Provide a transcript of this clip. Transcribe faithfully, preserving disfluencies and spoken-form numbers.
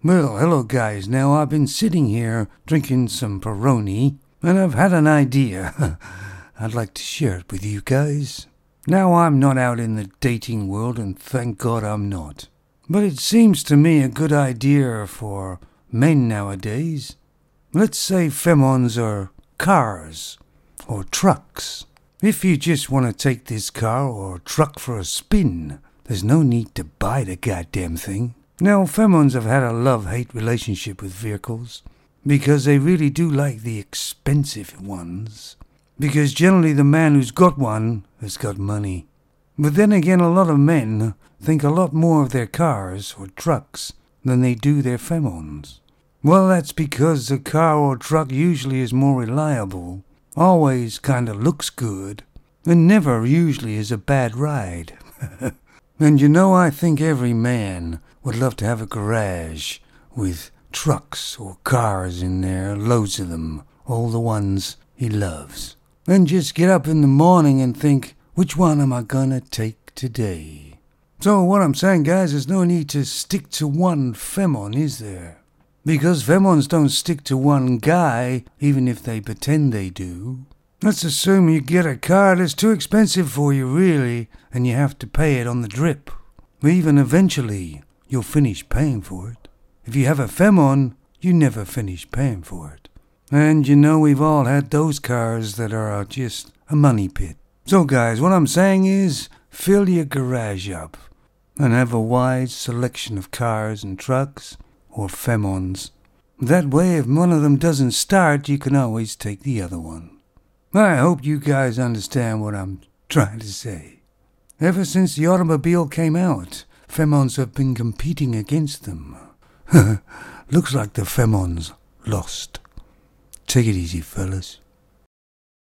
Well, hello guys. Now I've been sitting here drinking some Peroni, and I've had an idea. I'd like to share it with you guys. Now I'm not out in the dating world, and thank God I'm not. But it seems to me a good idea for men nowadays. Let's say femons are cars or trucks. If you just want to take this car or truck for a spin, there's no need to buy the goddamn thing. Now, femons have had a love-hate relationship with vehicles because they really do like the expensive ones. Because generally the man who's got one has got money. But then again, a lot of men think a lot more of their cars or trucks than they do their femons. Well, that's because the car or truck usually is more reliable, always kind of looks good, and never usually is a bad ride. And you know, I think every man would love to have a garage with trucks or cars in there, loads of them, all the ones he loves. And just get up in the morning and think, which one am I gonna take today? So what I'm saying, guys, there's no need to stick to one femon, is there? Because femons don't stick to one guy, even if they pretend they do. Let's assume you get a car that's too expensive for you, really, and you have to pay it on the drip. Even eventually, you'll finish paying for it. If you have a femon, you never finish paying for it. And you know, we've all had those cars that are just a money pit. So guys, what I'm saying is, fill your garage up and have a wide selection of cars and trucks or femons. That way, if one of them doesn't start, you can always take the other one. I hope you guys understand what I'm trying to say. Ever since the automobile came out, femons have been competing against them. Looks like the femons lost. Take it easy, fellas.